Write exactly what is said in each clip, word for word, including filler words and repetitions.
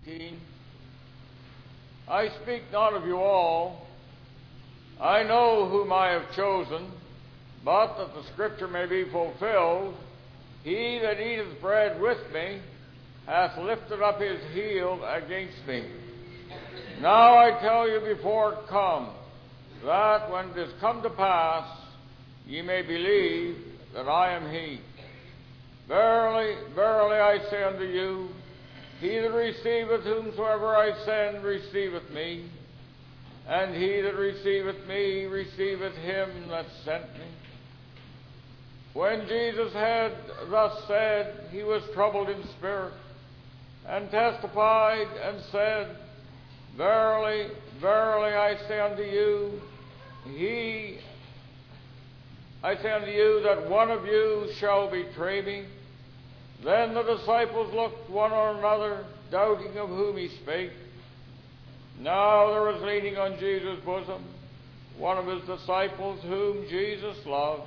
eighteen. I speak not of you all. I know whom I have chosen, but that the Scripture may be fulfilled, he that eateth bread with me hath lifted up his heel against me. Now I tell you before it come, that when it is come to pass, ye may believe that I am he. Verily, verily, I say unto you, he that receiveth whomsoever I send receiveth me, and he that receiveth me receiveth him that sent me. When Jesus had thus said, he was troubled in spirit, and testified and said, Verily, verily, I say unto you, he, I say unto you that one of you shall betray me. Then the disciples looked one on another, doubting of whom he spake. Now there was leaning on Jesus' bosom one of his disciples whom Jesus loved.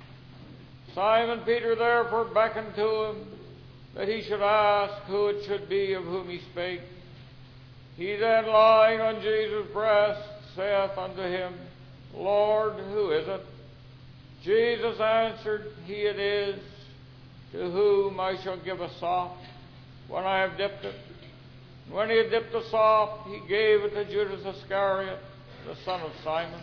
Simon Peter therefore beckoned to him that he should ask who it should be of whom he spake. He then, lying on Jesus' breast, saith unto him, Lord, who is it? Jesus answered, He it is, to whom I shall give a sop when I have dipped it. When he had dipped the sop, he gave it to Judas Iscariot, the son of Simon.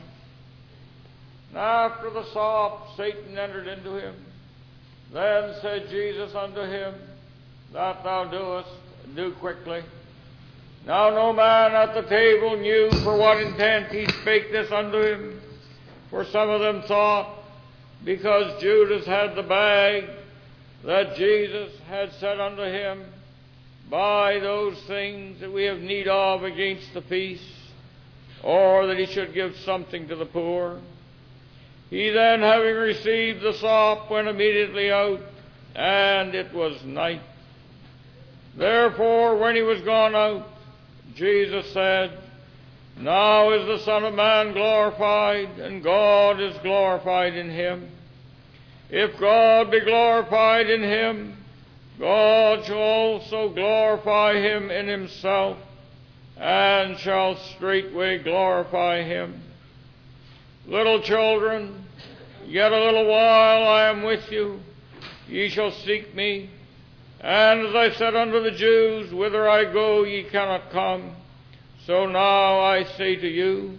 And after the sop, Satan entered into him. Then said Jesus unto him, That thou doest, do quickly. Now no man at the table knew for what intent he spake this unto him. For some of them thought, because Judas had the bag, that Jesus had said unto him, Buy those things that we have need of against the feast, or that he should give something to the poor. He then, having received the sop, went immediately out, and it was night. Therefore, when he was gone out, Jesus said, Now is the Son of Man glorified, and God is glorified in him. If God be glorified in him, God shall also glorify him in himself, and shall straightway glorify him. Little children, yet a little while I am with you. Ye shall seek me. And as I said unto the Jews, Whither I go ye cannot come, so now I say to you,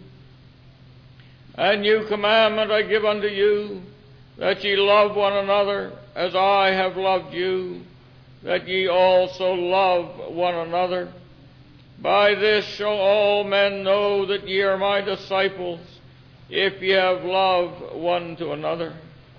A new commandment I give unto you, that ye love one another as I have loved you, that ye also love one another. By this shall all men know that ye are my disciples, if ye have love one to another.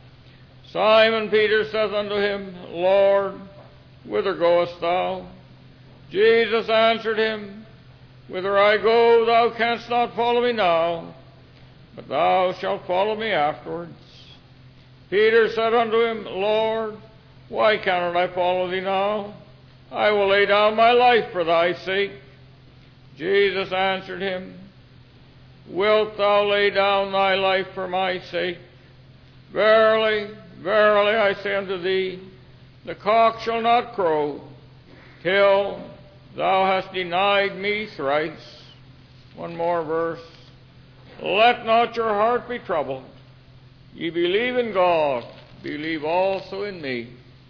Simon Peter saith unto him, Lord, whither goest thou? Jesus answered him, Whither I go, thou canst not follow me now, but thou shalt follow me afterwards. Peter said unto him, Lord, why cannot I follow thee now? I will lay down my life for thy sake. Jesus answered him, Wilt thou lay down thy life for my sake? Verily, verily, I say unto thee, the cock shall not crow till thou hast denied me thrice. One more verse. Let not your heart be troubled. Ye believe in God, believe also in me.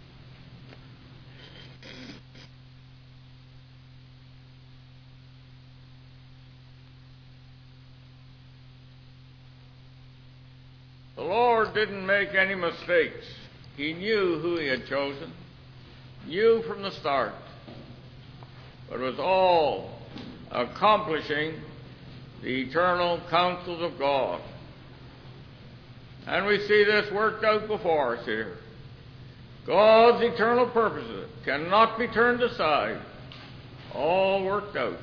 The Lord didn't make any mistakes. He knew who he had chosen, knew from the start, but it was all accomplishing the eternal counsels of God. And we see this worked out before us here. God's eternal purposes cannot be turned aside, all worked out.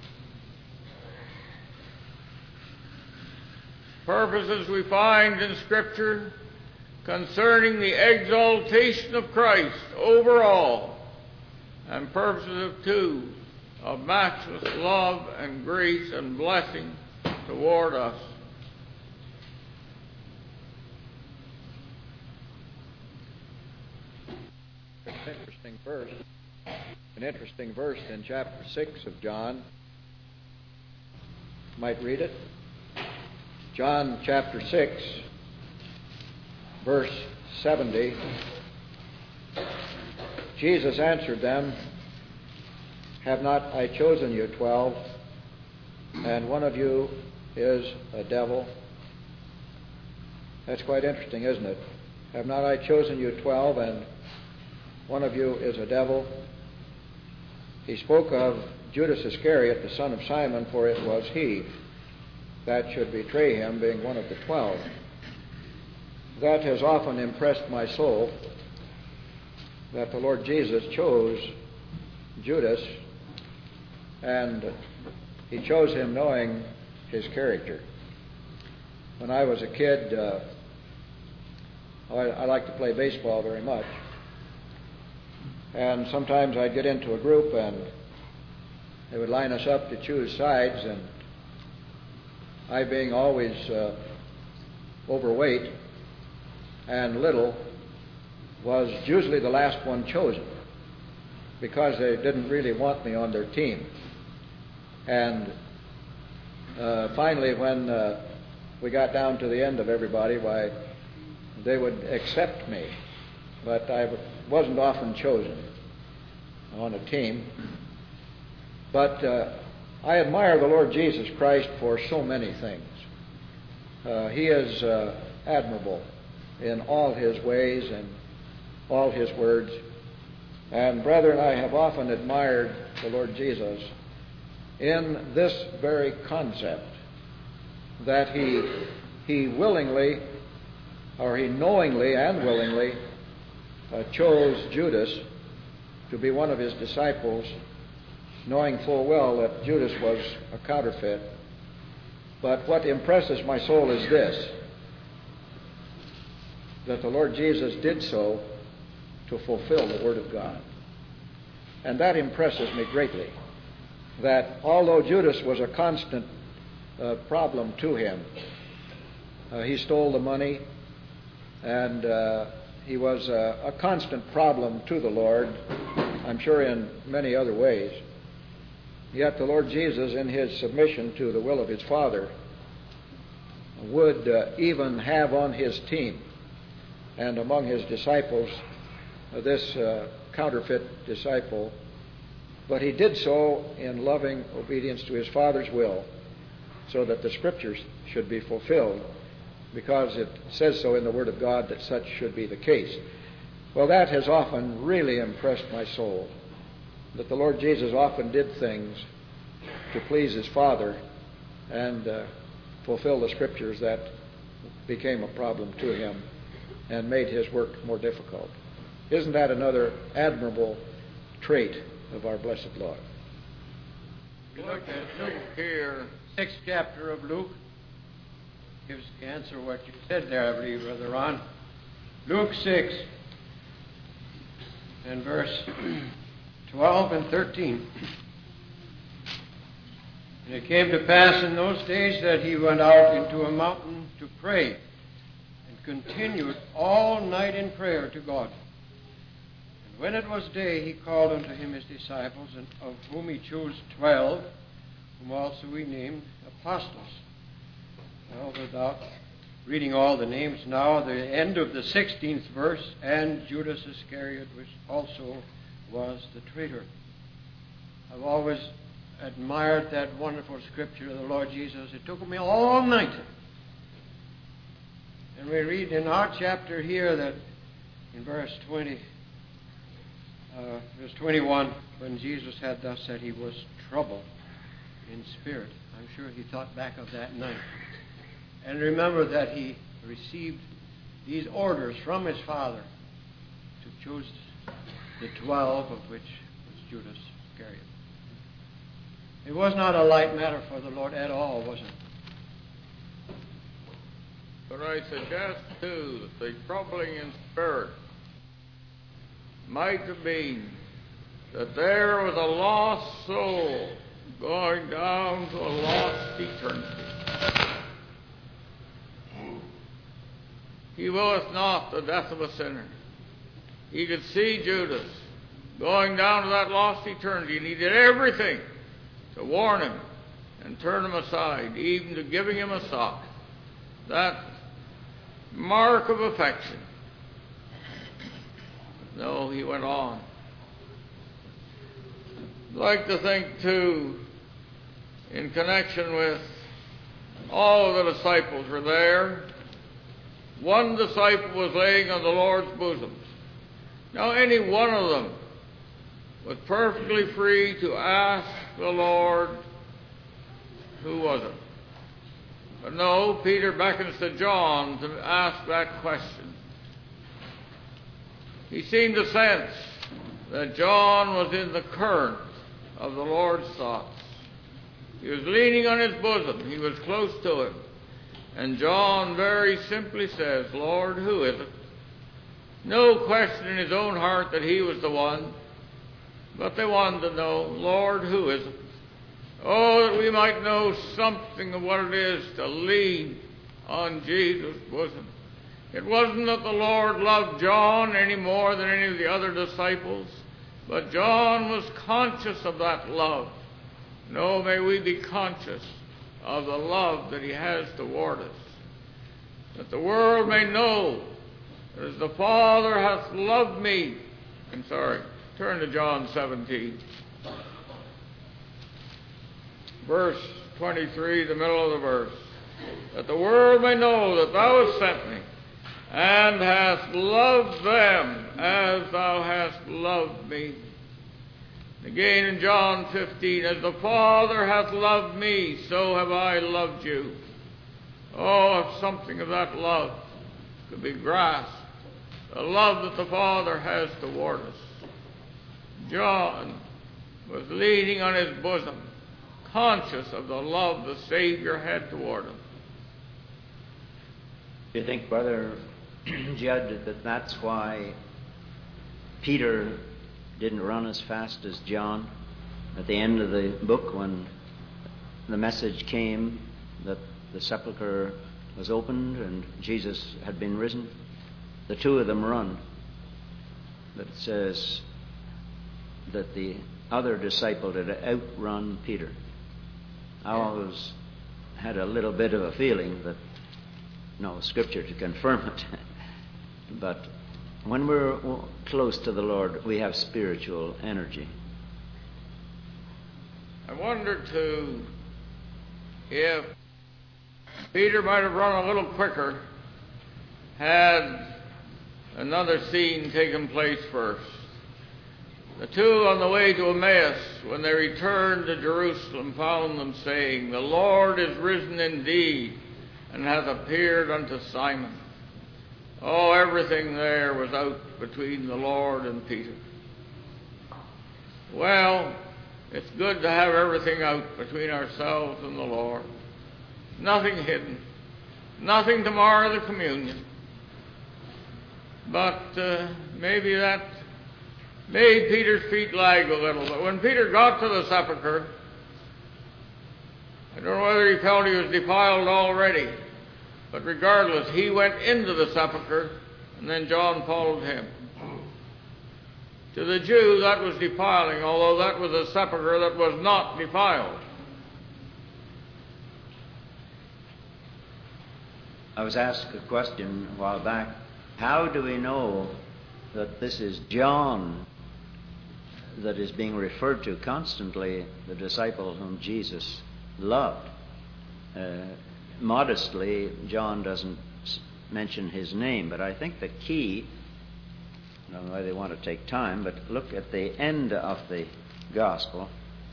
Purposes we find in Scripture concerning the exaltation of Christ over all, and purposes of two, of matchless love and grace and blessing toward us. Interesting verse. an interesting verse in chapter six of John. You might read it. John chapter six, verse seventy. Jesus answered them, "Have not I chosen you twelve, and one of you is a devil?" That's quite interesting, isn't it? Have not I chosen you twelve, and one of you is a devil? He spoke of Judas Iscariot, the son of Simon, for it was he that should betray him, being one of the twelve. That has often impressed my soul, that the Lord Jesus chose Judas, and he chose him knowing his character. When I was a kid, uh, I, I liked to play baseball very much. And sometimes I'd get into a group and they would line us up to choose sides, and I, being always uh, overweight and little, was usually the last one chosen because they didn't really want me on their team. And uh, finally, when uh, we got down to the end of everybody, why, they would accept me, but I wasn't often chosen on a team. But uh, I admire the Lord Jesus Christ for so many things. Uh, he is uh, admirable in all his ways and all his words. And brethren, I have often admired the Lord Jesus in this very concept, that he he willingly, or he knowingly and willingly uh, chose Judas to be one of his disciples, knowing full well that Judas was a counterfeit. But what impresses my soul is this, that the Lord Jesus did so to fulfill the Word of God. And that impresses me greatly, that although Judas was a constant uh, problem to him, uh, he stole the money, and uh, he was uh, a constant problem to the Lord, I'm sure in many other ways. Yet the Lord Jesus, in his submission to the will of his Father, would uh, even have on his team and among his disciples uh, this uh, counterfeit disciple, but he did so in loving obedience to his Father's will, so that the Scriptures should be fulfilled, because it says so in the Word of God that such should be the case. Well, that has often really impressed my soul, that the Lord Jesus often did things to please his Father and uh, fulfill the Scriptures that became a problem to him and made his work more difficult. Isn't that another admirable trait of our blessed Lord? You look at Luke here, Sixth chapter of Luke gives the answer what you said there, I believe, Brother Ron. Luke six and verse twelve and thirteen. And it came to pass in those days that he went out into a mountain to pray, and continued all night in prayer to God. And when it was day, he called unto him his disciples, and of whom he chose twelve, whom also he named apostles. Well, without reading all the names now, the end of the sixteenth verse, and Judas Iscariot, which also was the traitor. I've always admired that wonderful scripture of the Lord Jesus. It took me all night. And we read in our chapter here that in verse twenty, uh, verse twenty-one, when Jesus had thus said, he was troubled in spirit. I'm sure he thought back of that night. And remember that he received these orders from his Father to choose the twelve, of which was Judas Iscariot. It was not a light matter for the Lord at all, was it? but I suggest too that the troubling in spirit might have been that there was a lost soul going down to a lost eternity. He willeth not the death of a sinner. He could see Judas going down to that lost eternity, and he did everything to warn him and turn him aside, even to giving him a sock. That mark of affection. No, he went on. I'd like to think, too, in connection with all of the disciples were there. One disciple was laying on the Lord's bosom. Now, any one of them was perfectly free to ask the Lord, who was it? But no, Peter beckons to John to ask that question. He seemed to sense that John was in the current of the Lord's thoughts. He was leaning on his bosom. He was close to him. And John very simply says, Lord, who is it? No question in his own heart that he was the one. But they wanted to know, Lord, who is it? Oh, that we might know something of what it is to lean on Jesus' bosom. It wasn't that the Lord loved John any more than any of the other disciples, but John was conscious of that love. No, may we be conscious of the love that he has toward us, that the world may know that as the Father hath loved me. I'm sorry, turn to John seventeen. Verse twenty-three, the middle of the verse. That the world may know that thou hast sent me, and hast loved them as thou hast loved me. Again in John fifteen, as the Father hath loved me, so have I loved you. Oh, if something of that love could be grasped, the love that the Father has toward us. John was leaning on his bosom, conscious of the love the Savior had toward him. Do you think, Brother Judd, that that's why Peter didn't run as fast as John? At the end of the book, when the message came that the sepulchre was opened and Jesus had been risen, the two of them run. But it says that the other disciple did outrun Peter. I always had a little bit of a feeling that, no scripture to confirm it, but when we're close to the Lord, we have spiritual energy. I wonder, too, if Peter might have run a little quicker had another scene taken place first. The two on the way to Emmaus, when they returned to Jerusalem, found them saying, the Lord is risen indeed, and hath appeared unto Simon. Oh, everything there was out between the Lord and Peter. Well, it's good to have everything out between ourselves and the Lord. Nothing hidden. Nothing to mar the communion. But uh, maybe that made Peter's feet lag a little. But when Peter got to the sepulchre, I don't know whether he felt he was defiled already, but regardless, he went into the sepulchre, and then John followed him. To the Jew, that was defiling, although that was a sepulchre that was not defiled. I was asked a question a while back. How do we know that this is John that is being referred to constantly, the disciple whom Jesus loved? Uh, modestly, John doesn't mention his name, but I think the key, I don't know why they want to take time, but look at the end of the gospel,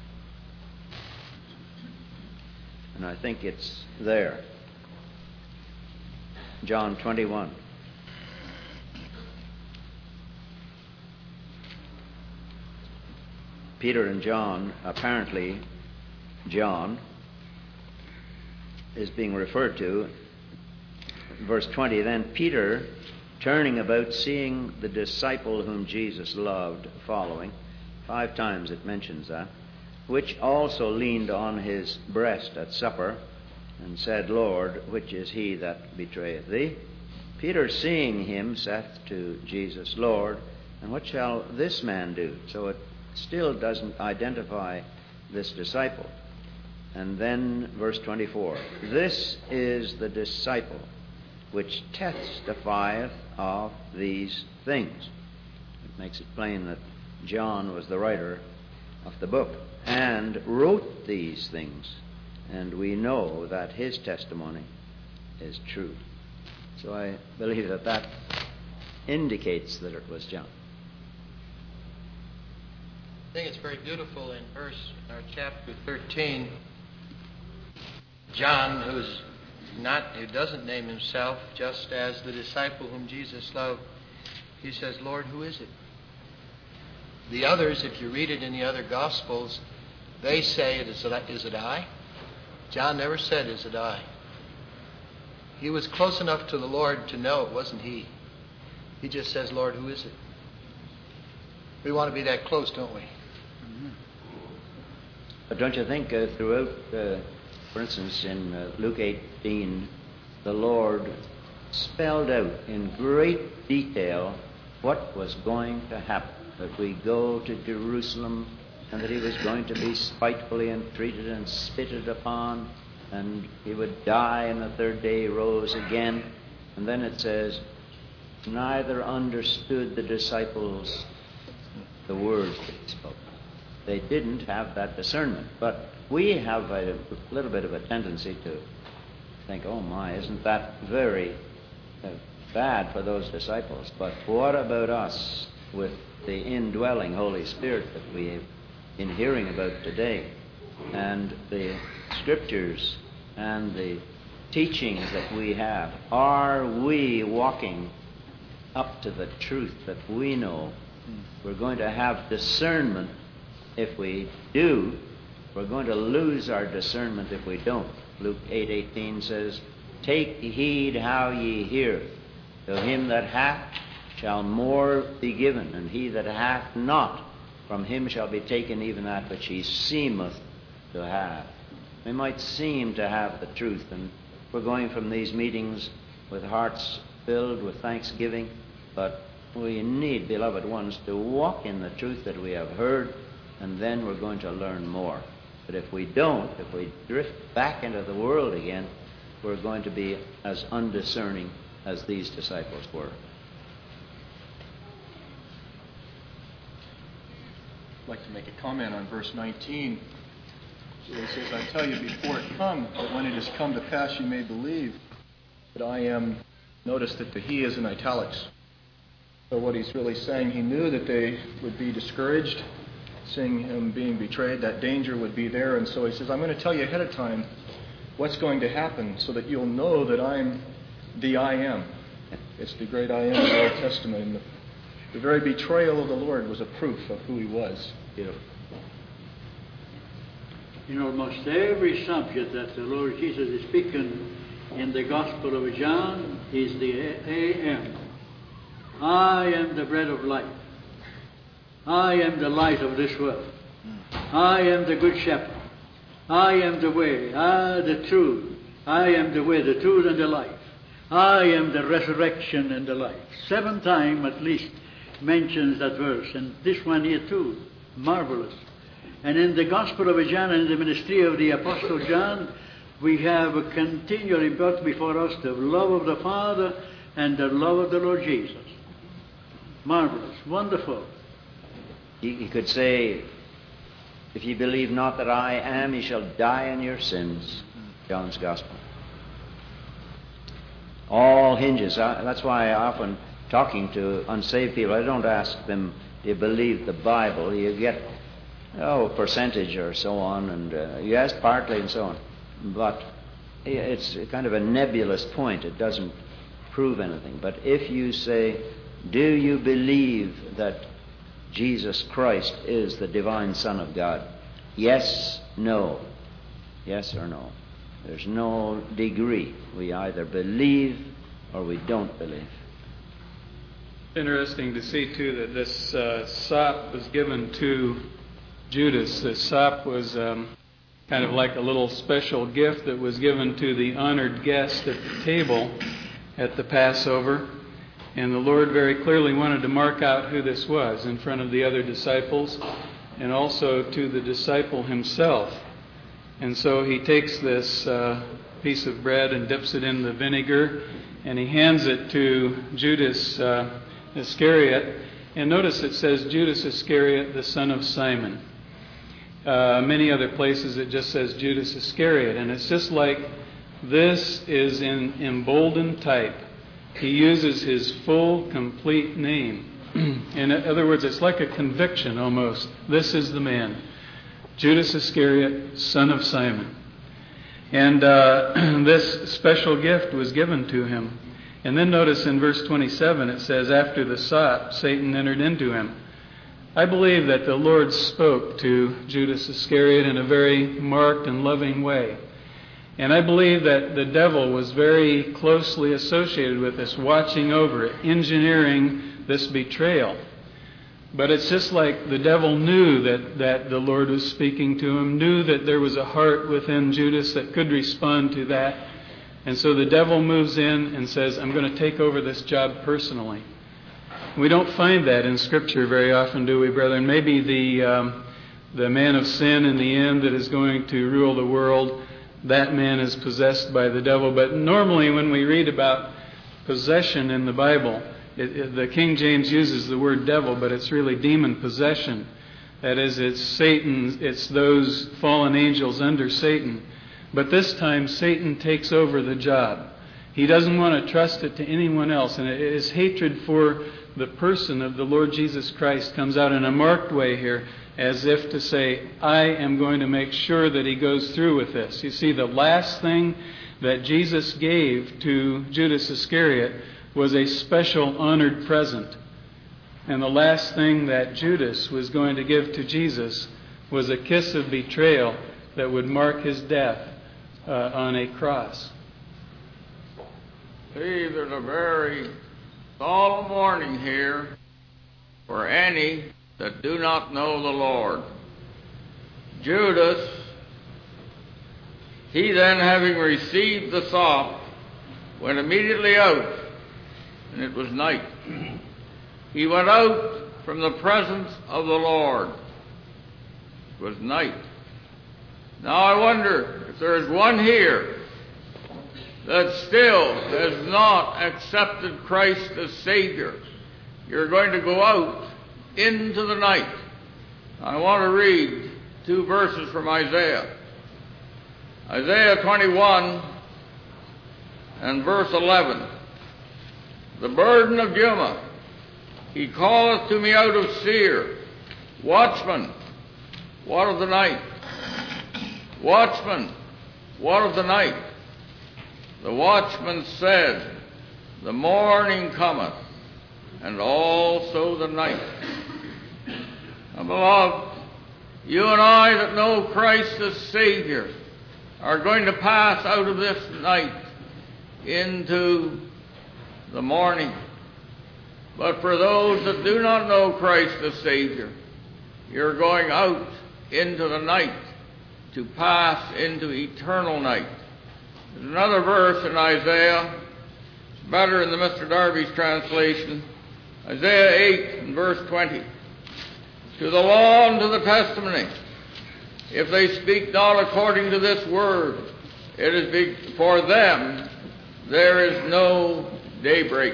and I think it's there. John twenty-one. Peter and John, apparently John, is being referred to. Verse twenty, then Peter, turning about, seeing the disciple whom Jesus loved, following. Five times it mentions that. Which also leaned on his breast at supper, and said, Lord, which is he that betrayeth thee? Peter, seeing him, saith to Jesus, Lord, And what shall this man do? So it still doesn't identify this disciple. And then verse twenty-four, this is the disciple which testifieth of these things. It makes it plain that John was the writer of the book and wrote these things. And we know that his testimony is true. So I believe that that indicates that it was John. I think it's very beautiful in verse, uh, chapter thirteen. John, who's not, who doesn't name himself, just as the disciple whom Jesus loved, he says, Lord, who is it? The others, if you read it in the other Gospels, they say, is it, is it I? John never said, is it I? He was close enough to the Lord to know it wasn't he. He just says, Lord, who is it? We want to be that close, don't we? But don't you think uh, throughout, uh, for instance, in uh, Luke eighteen, the Lord spelled out in great detail what was going to happen, that we go to Jerusalem and that he was going to be spitefully entreated and spitted upon, and he would die, and the third day he rose again. And then it says, neither understood the disciples the words that he spoke. They didn't have that discernment. But we have a little bit of a tendency to think, oh my, isn't that very uh, bad for those disciples? But what about us with the indwelling Holy Spirit that we have been hearing about today, and the Scriptures and the teachings that we have? Are we walking up to the truth that we know? We're going to have discernment if we do. We're going to lose our discernment if we don't. Luke eight eighteen says, take heed how ye hear. To him that hath shall more be given, and he that hath not, from him shall be taken even that which he seemeth to have. We might seem to have the truth, and we're going from these meetings with hearts filled with thanksgiving, but we need, beloved ones, to walk in the truth that we have heard, and then we're going to learn more. But if we don't, if we drift back into the world again, we're going to be as undiscerning as these disciples were. I'd like to make a comment on verse nineteen. So it says, I tell you before it come, that when it has come to pass you may believe that I am. Notice that the he is in italics. So what he's really saying, he knew that they would be discouraged, seeing him being betrayed, that danger would be there. And so he says, I'm going to tell you ahead of time what's going to happen so that you'll know that I'm the I am. It's the great I am of the Old Testament. And the, the very betrayal of the Lord was a proof of who he was. Beautiful. In almost every subject that the Lord Jesus is speaking in the Gospel of John is the I am. I am the bread of life. I am the light of this world. I am the good shepherd. I am the way, I the truth. I am the way, the truth, and the life. I am the resurrection and the life. Seven times at least mentions that verse, and this one here too. Marvelous. And in the Gospel of John and the ministry of the Apostle John, we have a continually brought before us the love of the Father and the love of the Lord Jesus. Marvelous, wonderful. He could say, if ye believe not that I am, ye shall die in your sins. John's Gospel. All hinges. That's why I often, talking to unsaved people, I don't ask them, do you believe the Bible? You get, oh, a percentage or so on, and uh, yes, partly and so on. But it's kind of a nebulous point. It doesn't prove anything. But if you say, do you believe that Jesus Christ is the divine Son of God? Yes, no. Yes or no. There's no degree. We either believe or we don't believe. Interesting to see, too, that this uh, sop was given to Judas. This sop was um, kind of like a little special gift that was given to the honored guest at the table at the Passover. And the Lord very clearly wanted to mark out who this was in front of the other disciples and also to the disciple himself. And so he takes this uh, piece of bread and dips it in the vinegar, and he hands it to Judas uh, Iscariot. And notice it says Judas Iscariot, the son of Simon. Uh, many other places it just says Judas Iscariot. And it's just like this is in emboldened type. He uses his full, complete name. In other words, it's like a conviction almost. This is the man. Judas Iscariot, son of Simon. And uh, this special gift was given to him. And then notice in verse twenty-seven it says, after the sop, Satan entered into him. I believe that the Lord spoke to Judas Iscariot in a very marked and loving way. And I believe that the devil was very closely associated with this, watching over it, engineering this betrayal. But it's just like the devil knew that, that the Lord was speaking to him, knew that there was a heart within Judas that could respond to that. And so the devil moves in and says, I'm going to take over this job personally. We don't find that in Scripture very often, do we, brethren? Maybe the um, the man of sin in the end that is going to rule the world, that man is possessed by the devil. But normally when we read about possession in the Bible, it, it, the King James uses the word devil, but it's really demon possession. That is, it's Satan, it's those fallen angels under Satan. But this time Satan takes over the job. He doesn't want to trust it to anyone else. And his hatred for the person of the Lord Jesus Christ comes out in a marked way here, as if to say, I am going to make sure that he goes through with this. You see, the last thing that Jesus gave to Judas Iscariot was a special honored present. And the last thing that Judas was going to give to Jesus was a kiss of betrayal that would mark his death uh, on a cross. See, there's a very solemn warning here for any that do not know the Lord. Judas, he then, having received the sop, went immediately out, and it was night. He went out from the presence of the Lord. It was night. Now I wonder if there is one here that still has not accepted Christ as Savior. You're going to go out into the night. I want to read two verses from Isaiah. Isaiah twenty-one and verse eleven. The burden of Juma, he calleth to me out of Seir. Watchman, what of the night? Watchman, what of the night? The watchman said, the morning cometh, and also the night. Now, beloved, you and I that know Christ as Savior are going to pass out of this night into the morning. But for those that do not know Christ as Savior, you're going out into the night to pass into eternal night. There's another verse in Isaiah. It's better in the Mister Darby's translation. Isaiah eight and verse twenty. To the law and to the testimony, if they speak not according to this word, it is be- for them there is no daybreak.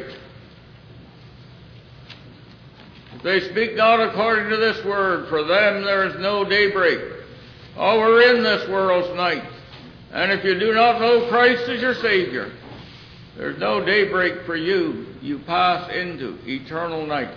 If they speak not according to this word, for them there is no daybreak. Oh, we're in this world's night. And if you do not know Christ as your Savior, there's no daybreak for you. You pass into eternal night.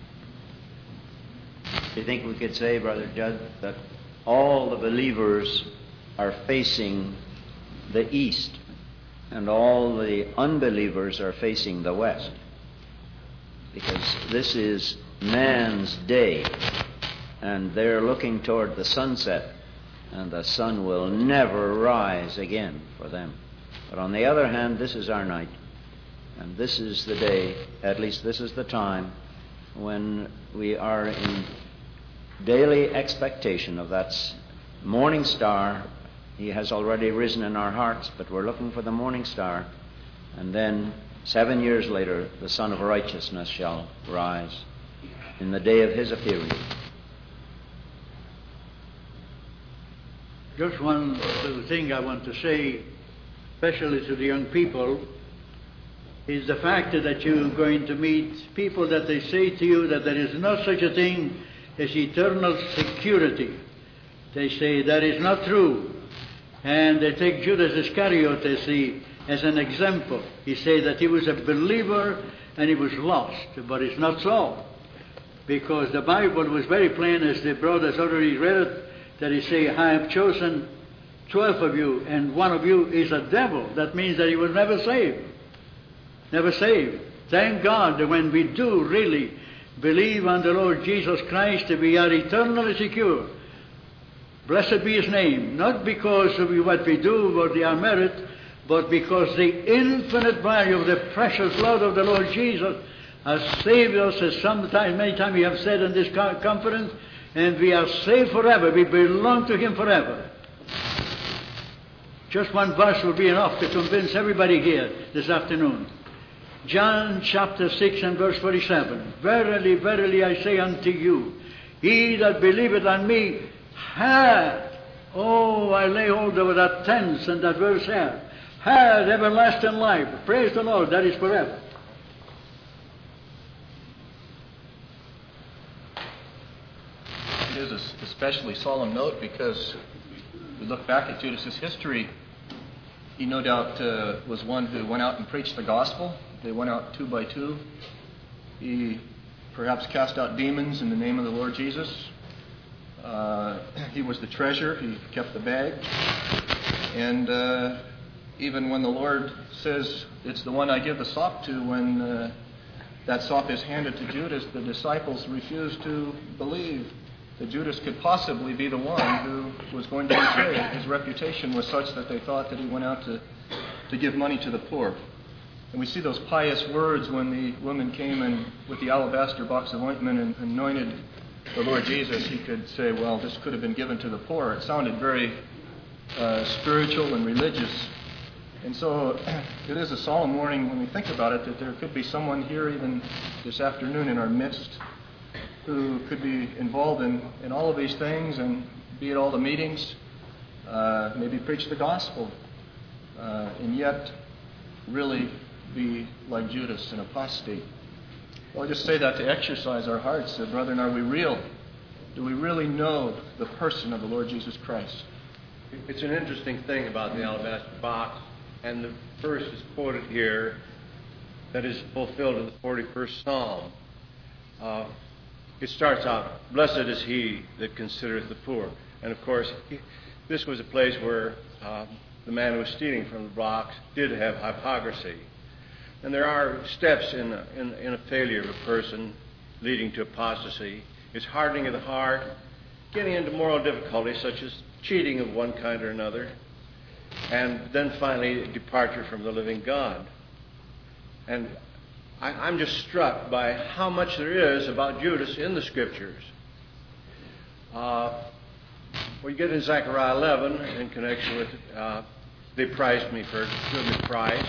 Do you think we could say, Brother Judd, that all the believers are facing the east and all the unbelievers are facing the west? Because this is man's day, and they're looking toward the sunset, and the sun will never rise again for them. But on the other hand, this is our night, and this is the day, at least this is the time, when we are in daily expectation of that morning star. He has already risen in our hearts, but we're looking for the morning star, and then Seven years later, the Son of Righteousness shall rise in the day of his appearing. Just one little thing I want to say, especially to the young people, is the fact that you're going to meet people that they say to you that there is no such a thing as eternal security. They say that is not true. And they take Judas Iscariot as, the, as an example. He said that he was a believer and he was lost. But it's not so. Because the Bible was very plain, as the brothers already read it, that he said, I have chosen twelve of you, and one of you is a devil. That means that he was never saved. Never saved. Thank God that when we do really believe on the Lord Jesus Christ, we are eternally secure. Blessed be his name. Not because of what we do or our merit, but because the infinite value of the precious blood of the Lord Jesus has saved us, as sometimes, many times we have said in this conference, and we are saved forever. We belong to him forever. Just one verse will be enough to convince everybody here this afternoon. John chapter six and verse forty-seven. Verily, verily, I say unto you, he that believeth on me hath, oh, I lay hold of that tense and that verse hath, hath everlasting life. Praise the Lord, that is forever. It is an especially solemn note because we look back at Judas's history. He no doubt uh, was one who went out and preached the gospel. They went out two by two. He perhaps cast out demons in the name of the Lord Jesus. Uh, he was the treasurer. He kept the bag. And uh, even when the Lord says, it's the one I give the sop to, when uh, that sop is handed to Judas, the disciples refused to believe that Judas could possibly be the one who was going to betray it. His reputation was such that they thought that he went out to, to give money to the poor. And we see those pious words when the woman came and with the alabaster box of ointment and anointed the Lord Jesus. He could say, well, this could have been given to the poor. It sounded very uh, spiritual and religious. And so it is a solemn warning when we think about it that there could be someone here even this afternoon in our midst who could be involved in, in all of these things and be at all the meetings, uh, maybe preach the gospel, uh, and yet really be like Judas, an apostate. Well, I'll just say that to exercise our hearts. Uh, brethren, are we real? Do we really know the person of the Lord Jesus Christ? It's an interesting thing about the alabaster box, and the verse is quoted here that is fulfilled in the forty-first Psalm. Uh, it starts out, blessed is he that considereth the poor. And of course, he, this was a place where uh, the man who was stealing from the box did have hypocrisy. And there are steps in a, in, in a failure of a person leading to apostasy. It's hardening of the heart, getting into moral difficulties such as cheating of one kind or another, and then finally departure from the living God. And I, I'm just struck by how much there is about Judas in the Scriptures. Uh, we get in Zechariah eleven in connection with uh, they prized me for a good price.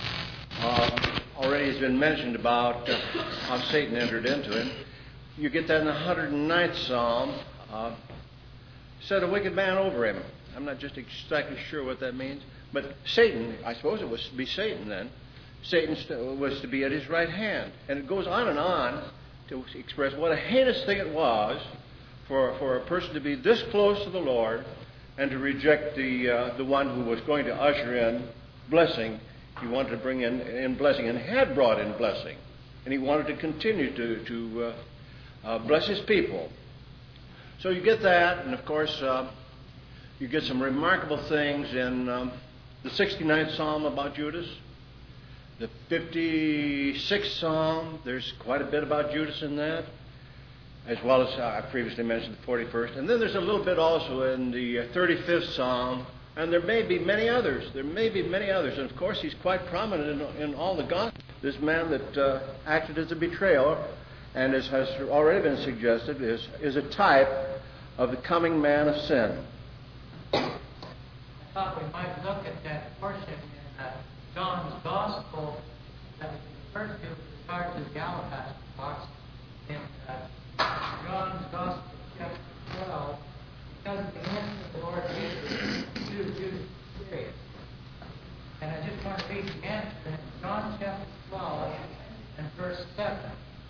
Uh, already has been mentioned about uh, how Satan entered into him. You get that in the one hundred ninth Psalm. Uh, set a wicked man over him. I'm not just exactly sure what that means. But Satan, I suppose it was to be Satan then. Satan st- was to be at his right hand. And it goes on and on to express what a heinous thing it was for, for a person to be this close to the Lord and to reject the, uh, the one who was going to usher in blessing. He wanted to bring in, in blessing and had brought in blessing. And he wanted to continue to, to uh, uh, bless his people. So you get that, and of course, uh, you get some remarkable things in um, the sixty-ninth Psalm about Judas. The fifty-sixth Psalm, there's quite a bit about Judas in that, as well as uh, I previously mentioned the forty-first. And then there's a little bit also in the thirty-fifth Psalm, and there may be many others. There may be many others. And of course, he's quite prominent in, in all the Gospels. This man that uh, acted as a betrayer, and as has already been suggested, is, is a type of the coming man of sin. I thought we might look at that portion in uh, John's Gospel that was referred to with regard to the alabaster box in uh, John's Gospel, chapter twelve, because of the answer of the Lord Jesus to Judas Iscariot. And I just want to read the answer in John chapter twelve and verse seven.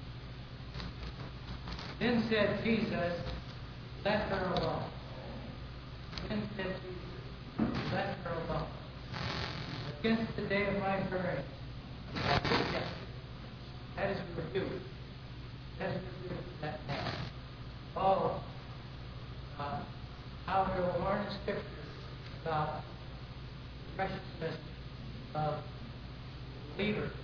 Then said Jesus, let her alone. Then said Jesus, let her alone. Against the day of my burying, I reject it. That is rebuke. That is rebuke to that man. Oh, uh, how we will learn in Scripture about the preciousness of believers.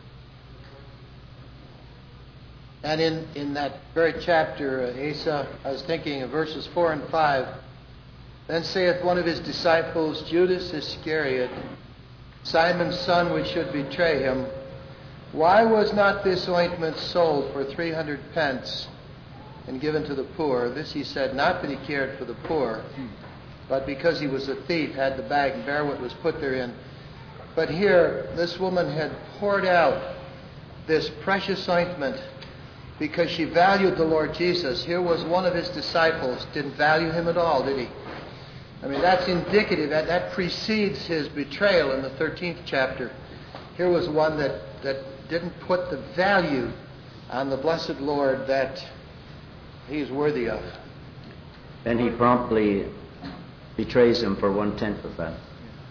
And in, in that very chapter, uh, Asa, I was thinking of verses four and five. Then saith one of his disciples, Judas Iscariot, Simon's son, which should betray him, why was not this ointment sold for three hundred pence and given to the poor? This he said, not that he cared for the poor, but because he was a thief, had the bag and bare what was put therein. But here, this woman had poured out this precious ointment because she valued the Lord Jesus. Here was one of his disciples, didn't value him at all, did he? I mean, that's indicative, that, that precedes his betrayal in the thirteenth chapter. Here was one that, that didn't put the value on the blessed Lord that he's worthy of. Then he promptly betrays him for one-tenth of that.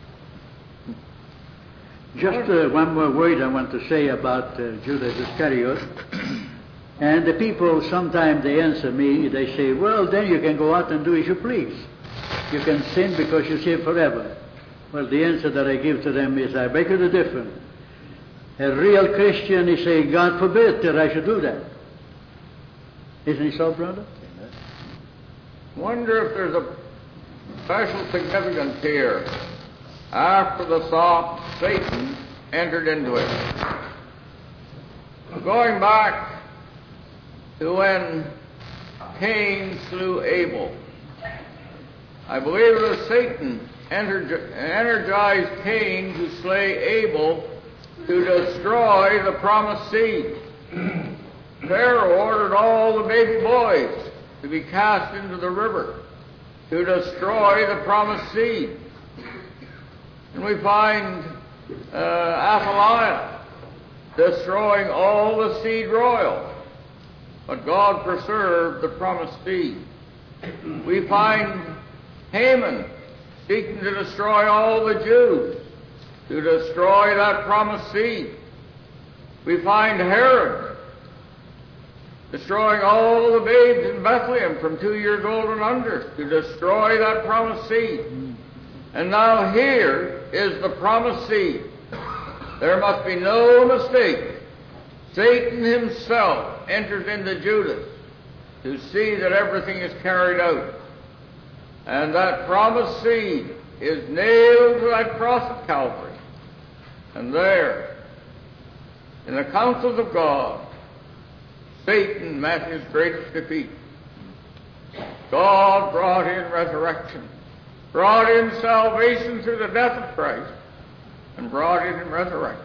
Just uh, one more word I want to say about uh, Judas Iscariot. And the people, sometimes they answer me, they say, well, then you can go out and do as you please. You can sin because you sin forever. Well, the answer that I give to them is, I beg you to differ. A real Christian is saying, God forbid that I should do that. Isn't he so, brother? Amen. Wonder if there's a special significance here. After the sop, Satan entered into it. Going back to when Cain slew Abel, I believe it was Satan energized Cain to slay Abel to destroy the promised seed. Pharaoh ordered all the baby boys to be cast into the river to destroy the promised seed. And we find uh, Athaliah destroying all the seed royal. But God preserved the promised seed. We find Haman seeking to destroy all the Jews, to destroy that promised seed. We find Herod destroying all the babes in Bethlehem from two years old and under, to destroy that promised seed. And now here is the promised seed. There must be no mistake. Satan himself enters into Judas to see that everything is carried out. And that promised seed is nailed to that cross of Calvary. And there, in the counsels of God, Satan met his greatest defeat. God brought in resurrection, brought in salvation through the death of Christ, and brought in resurrection.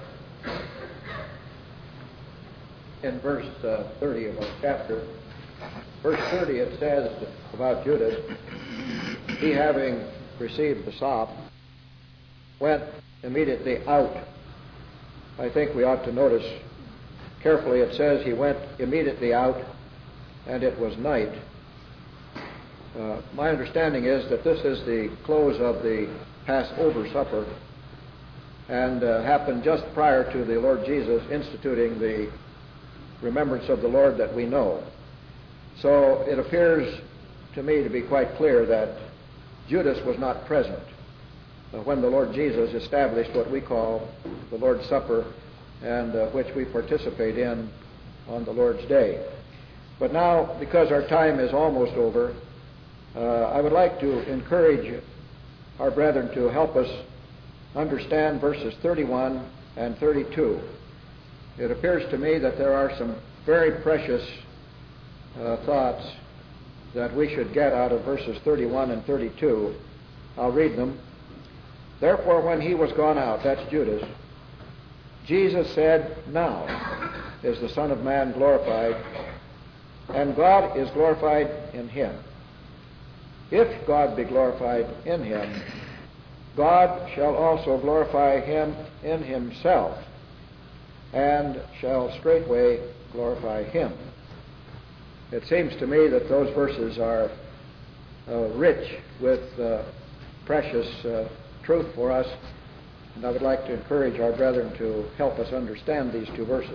In verse uh, thirty of our chapter, verse thirty, it says about Judas, he having received the sop, went immediately out. I think we ought to notice carefully, it says he went immediately out, and it was night. Uh, my understanding is that this is the close of the Passover supper, and uh, happened just prior to the Lord Jesus instituting the remembrance of the Lord that we know. So it appears to me to be quite clear that Judas was not present uh, when the Lord Jesus established what we call the Lord's Supper, and uh, which we participate in on the Lord's Day. But now, because our time is almost over, uh, I would like to encourage our brethren to help us understand verses thirty-one and thirty-two. It appears to me that there are some very precious uh, thoughts that we should get out of verses thirty-one and thirty-two. I'll read them. Therefore, when he was gone out, that's Judas, Jesus said, "Now is the Son of Man glorified, and God is glorified in him. If God be glorified in him, God shall also glorify him in himself, and shall straightway glorify him." It seems to me that those verses are uh, rich with uh, precious uh, truth for us, and I would like to encourage our brethren to help us understand these two verses.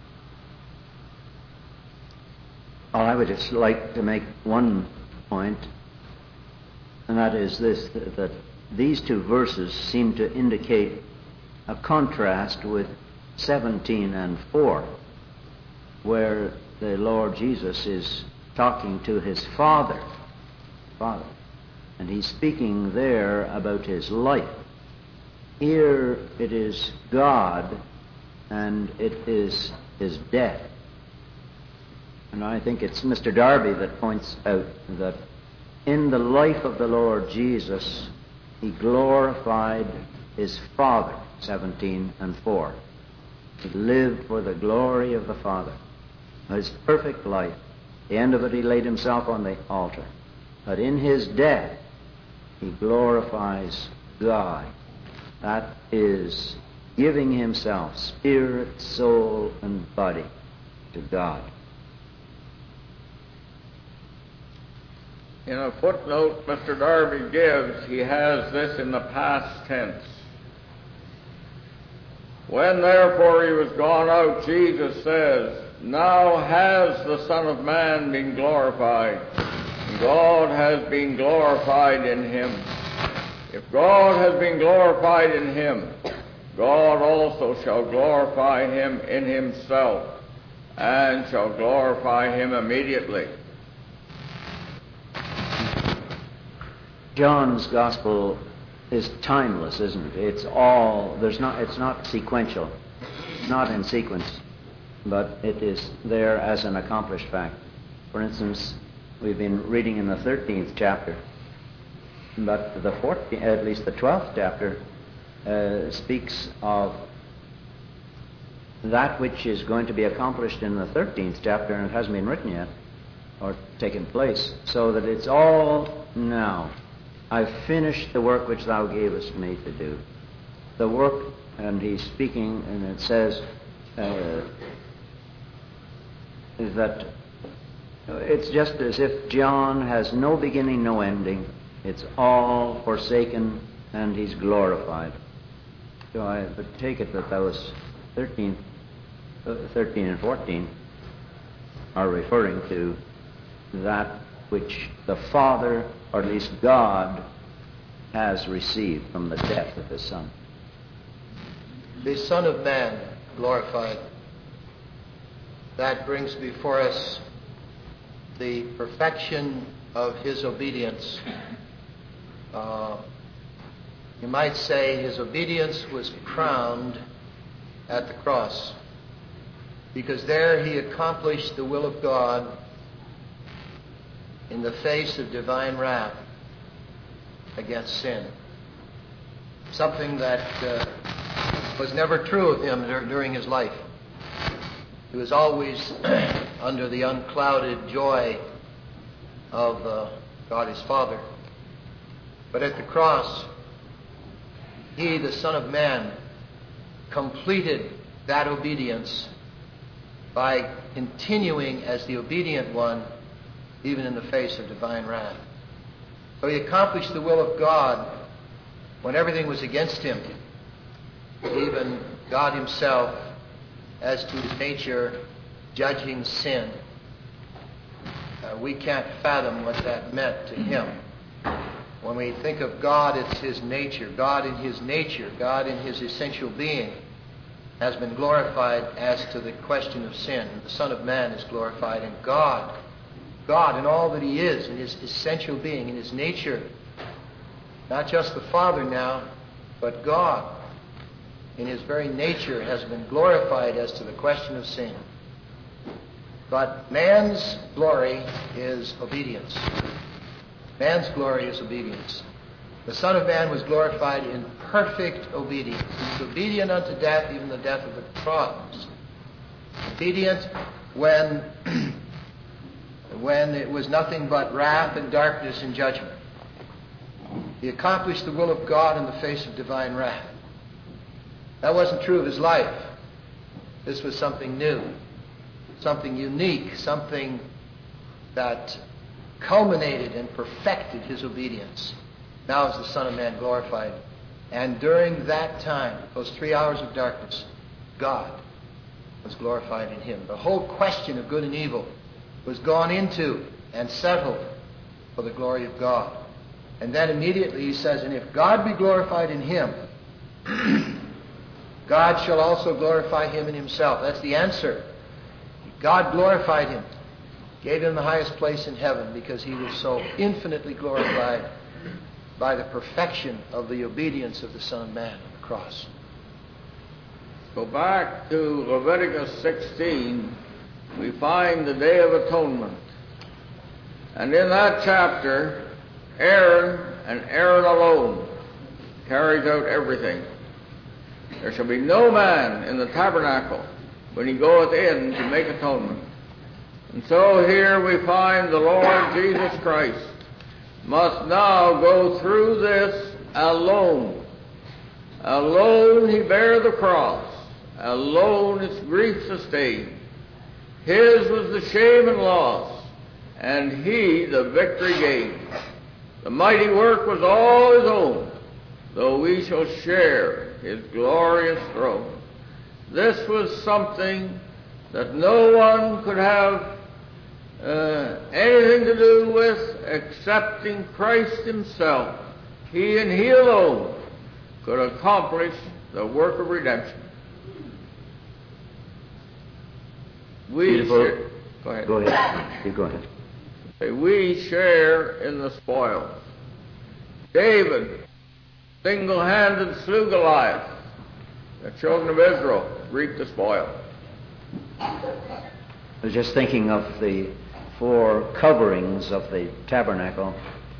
Well, I would just like to make one point, and that is this, that, that these two verses seem to indicate a contrast with seventeen and four, where the Lord Jesus is talking to his Father, Father, and he's speaking there about his life. Here it is God, and it is his death. And I think it's Mister Darby that points out that in the life of the Lord Jesus, he glorified his Father, seventeen and four. He lived for the glory of the Father. His perfect life, at the end of it he laid himself on the altar. But in his death, he glorifies God. That is giving himself, spirit, soul, and body, to God. In a footnote Mister Darby gives, he has this in the past tense. When therefore he was gone out, Jesus says, "Now has the Son of Man been glorified. God has been glorified in him. If God has been glorified in him, God also shall glorify him in himself, and shall glorify him immediately." John's gospel is timeless, isn't it? It's all, there's not, it's not sequential, not in sequence, but it is there as an accomplished fact. For instance, we've been reading in the thirteenth chapter, but the fourteenth, at least the twelfth chapter, uh, speaks of that which is going to be accomplished in the thirteenth chapter, and it hasn't been written yet, or taken place, so that it's all now. I've finished the work which thou gavest me to do. The work, and he's speaking, and it says uh, that it's just as if John has no beginning, no ending. It's all forsaken, and he's glorified. So I would take it that those thirteen, uh, thirteen and fourteen are referring to that which the Father, or at least God, has received from the death of his Son. The Son of Man glorified. That brings before us the perfection of his obedience. Uh, you might say his obedience was crowned at the cross, because there he accomplished the will of God in the face of divine wrath against sin. Something that uh, was never true of him dur- during his life. He was always under the unclouded joy of uh, God his Father. But at the cross, he, the Son of Man, completed that obedience by continuing as the obedient one even in the face of divine wrath. So he accomplished the will of God when everything was against him, even God himself, as to his nature, judging sin. Uh, we can't fathom what that meant to him. When we think of God, it's his nature. God in his nature, God in his essential being, has been glorified as to the question of sin. The Son of Man is glorified, and God, God in all that he is, in his essential being, in his nature, not just the Father now, but God in his very nature has been glorified as to the question of sin. But man's glory is obedience. Man's glory is obedience. The Son of Man was glorified in perfect obedience. He was obedient unto death, even the death of the cross. Obedient when, when it was nothing but wrath and darkness and judgment. He accomplished the will of God in the face of divine wrath. That wasn't true of his life. This was something new, something unique, something that culminated and perfected his obedience. Now is the Son of Man glorified. And during that time, those three hours of darkness, God was glorified in him. The whole question of good and evil was gone into and settled for the glory of God. And then immediately he says, and if God be glorified in him, God shall also glorify him in himself. That's the answer. God glorified him, gave him the highest place in heaven because he was so infinitely glorified by the perfection of the obedience of the Son of Man on the cross. Go back to Leviticus sixteen, we find the Day of Atonement. And in that chapter, Aaron and Aaron alone carries out everything. There shall be no man in the tabernacle when he goeth in to make atonement. And so here we find the Lord Jesus Christ must now go through this alone. Alone he bare the cross. Alone its grief sustained. His was the shame and loss, and he the victory gained. The mighty work was all his own, though we shall share his glorious throne. This was something that no one could have uh, anything to do with excepting Christ himself. He and he alone could accomplish the work of redemption. We Beautiful. share, go ahead. Go ahead. You go ahead. We share in the spoil. David single-handed slew Goliath. The children of Israel reaped the spoil. I was just thinking of the four coverings of the tabernacle.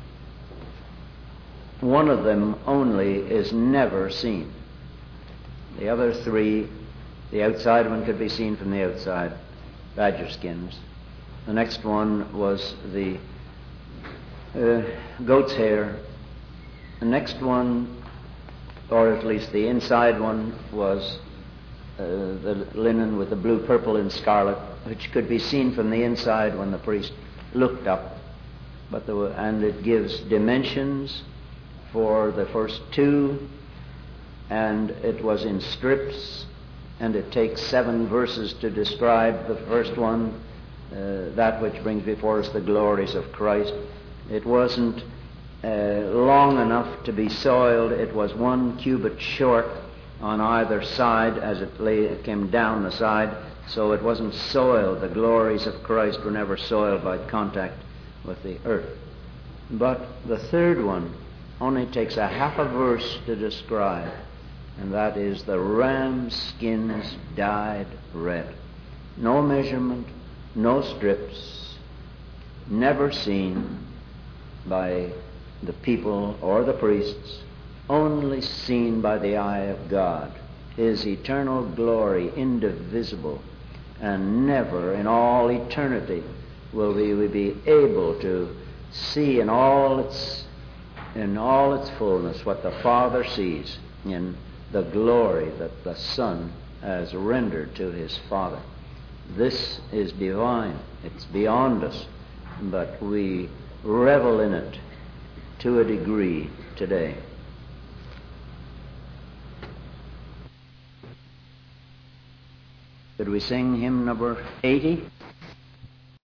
One of them only is never seen. The other three, the outside one could be seen from the outside, badger skins. The next one was the uh, goat's hair. The next one, or at least the inside one, was uh, the linen with the blue, purple, and scarlet, which could be seen from the inside when the priest looked up. But there were, and it gives dimensions for the first two, and it was in strips, and it takes seven verses to describe the first one, uh, that which brings before us the glories of Christ. It wasn't uh, long enough to be soiled. It was one cubit short on either side as it, lay, it came down the side, so it wasn't soiled. The glories of Christ were never soiled by contact with the earth. But the third one only takes a half a verse to describe, and that is the ram skins dyed red. No measurement, no strips, never seen by the people or the priests, only seen by the eye of God. His eternal glory, indivisible, and never in all eternity will we be able to see in all its in all its fullness what the Father sees in the glory that the Son has rendered to his Father. This is divine. It's beyond us, but we revel in it to a degree today. Could we sing hymn number eighty?